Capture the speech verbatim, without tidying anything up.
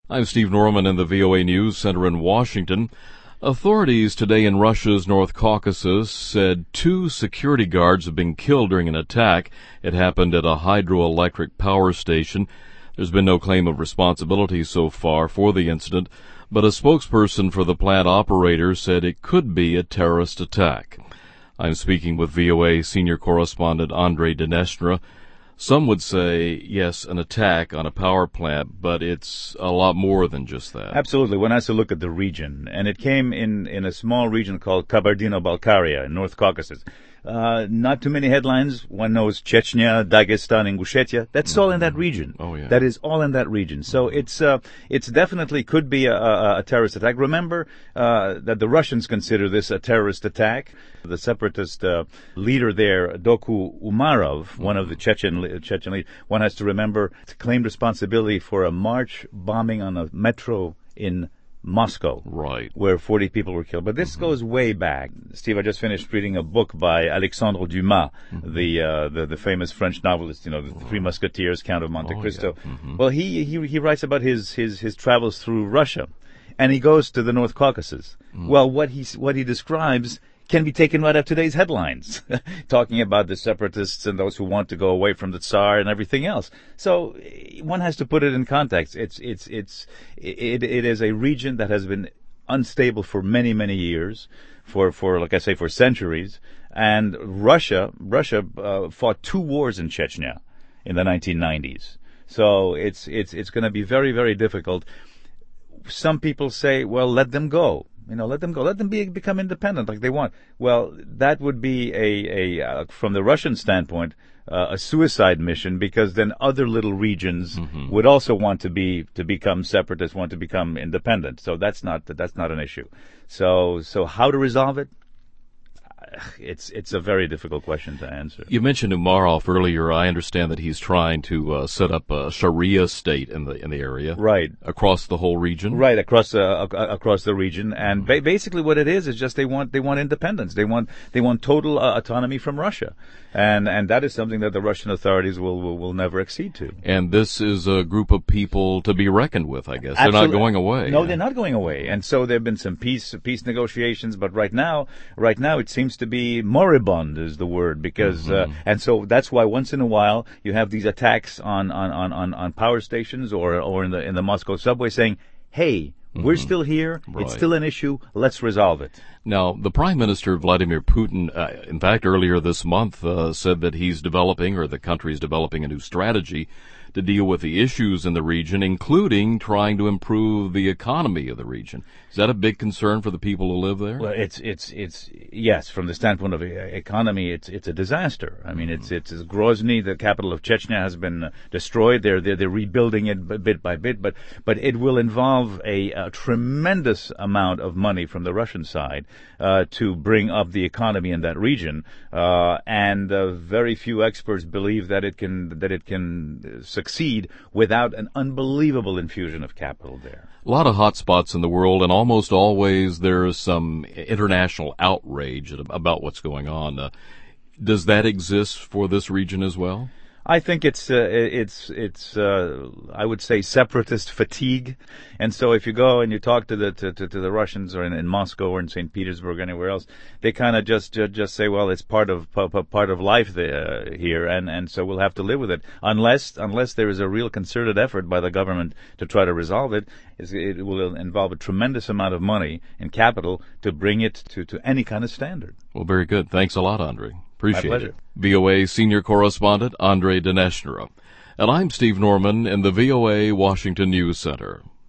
I'm Steve Norman in the V O A News Center in Washington. Authorities today in Russia's North Caucasus said two security guards have been killed during an attack. It happened at a hydroelectric power station. There's been no claim of responsibility so far for the incident, but a spokesperson for the plant operator said it could be a terrorist attack. I'm speaking with V O A senior correspondent Andrei Deneshna. Some would say, yes, an attack on a power plant, but it's a lot more than just that. Absolutely. One has to look at the region. And it came in, in a small region called Kabardino-Balkaria in North Caucasus. Uh, not too many headlines. One knows Chechnya, Dagestan, Ingushetia. That's all in that region. Oh, yeah. That is all in that region. So it's uh, it's definitely could be a, a, a terrorist attack. Remember uh, that the Russians consider this a terrorist attack. The separatist uh, leader there, Doku Umarov, one of the Chechen Chechen leaders, one has to remember, claimed responsibility for a March bombing on a metro in Moscow, right, where forty people were killed. But this mm-hmm. goes way back. Steve, I just finished reading a book by Alexandre Dumas, mm-hmm. the, uh, the the famous French novelist, you know, the Three Musketeers, Count of Monte oh, Cristo. Yeah. Mm-hmm. Well, he, he he writes about his, his, his travels through Russia, and he goes to the North Caucasus. Mm-hmm. Well, what he what he describes can be taken right out of today's headlines, talking about the separatists and those who want to go away from the Tsar and everything else. So one has to put it in context. It's it's it's it it is a region that has been unstable for many many years, for for like I say for centuries. And Russia Russia uh, fought two wars in Chechnya in the nineteen nineties. So it's it's it's going to be very very difficult. Some people say, well, let them go. You know, let them go. Let them be, become independent like they want. Well, that would be a, a uh, from the Russian standpoint, uh, a suicide mission, because then other little regions mm-hmm. would also want to be to become separatists, want to become independent. So that's not that's not an issue. So so how to resolve it? It's it's a very difficult question to answer. You mentioned Umarov earlier. I understand that he's trying to uh, set up a Sharia state in the in the area, right, across the whole region, right, across uh, across the region. And ba- basically, what it is is just they want they want independence. They want they want total uh, autonomy from Russia, and and that is something that the Russian authorities will will, will never accede to. And this is a group of people to be reckoned with, I guess. Absolutely. They're not going away. No, yeah. They're not going away. And so there have been some peace peace negotiations, but right now, right now it seems to be moribund is the word, because mm-hmm. uh, and so that's why once in a while you have these attacks on on, on, on, on power stations or or in the in the Moscow subway saying, hey, mm-hmm. we're still here, right. It's still an issue, let's resolve it. Now, the Prime Minister, Vladimir Putin, uh, in fact, earlier this month uh, said that he's developing, or the country is developing, a new strategy to deal with the issues in the region, including trying to improve the economy of the region. Is that a big concern for the people who live there? Well, it's it's it's yes, from the standpoint of economy, it's it's a disaster. I mean, mm-hmm. it's it's Grozny, the capital of Chechnya, has been destroyed. They're they're, they're rebuilding it bit by bit, but but it will involve a, a tremendous amount of money from the Russian side uh, to bring up the economy in that region, uh, and uh, very few experts believe that it can that it can succeed without an unbelievable infusion of capital there. A lot of hot spots in the world, and almost always there's some international outrage about what's going on. Uh, does that exist for this region as well? I think it's uh, it's it's uh, I would say separatist fatigue, and so if you go and you talk to the to, to, to the Russians or in, in Moscow or in Saint Petersburg or anywhere else, they kind of just uh, just say, well, it's part of part of life there, here, and, and so we'll have to live with it unless unless there is a real concerted effort by the government to try to resolve it. It will involve a tremendous amount of money and capital to bring it to, to any kind of standard. Well, very good. Thanks a lot, Andrei. Appreciate My pleasure. it. V O A senior correspondent Andrei Deneshna. And I'm Steve Norman in the V O A Washington News Center.